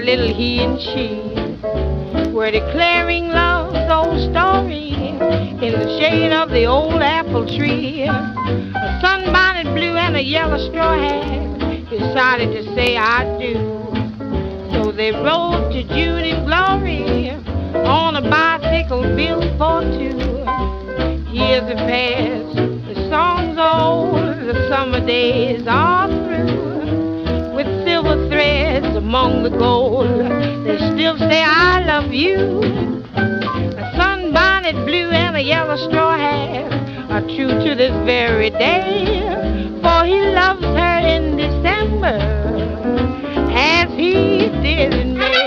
little he and she were declaring love's old story in the shade of the old apple tree. A sunbonnet blue and a yellow straw hat decided to say I do. So they rode to June and glory on a bicycle built for two. Years have passed, the songs are old, the summer days are through. With silver threads among the gold, they still say I love you. A sunbonnet blue and a yellow straw hat are true to this very day, for he loves her in December as he did in May.